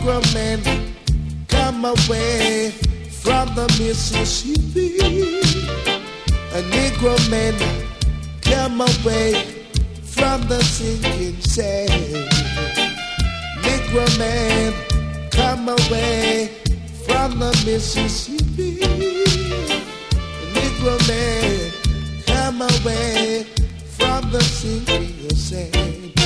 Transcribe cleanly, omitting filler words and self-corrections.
Negro man, come away from the Mississippi. A Negro man, come away from the sinking sand. Negro man, come away from the Mississippi. Negro man, come away from the sinking sand.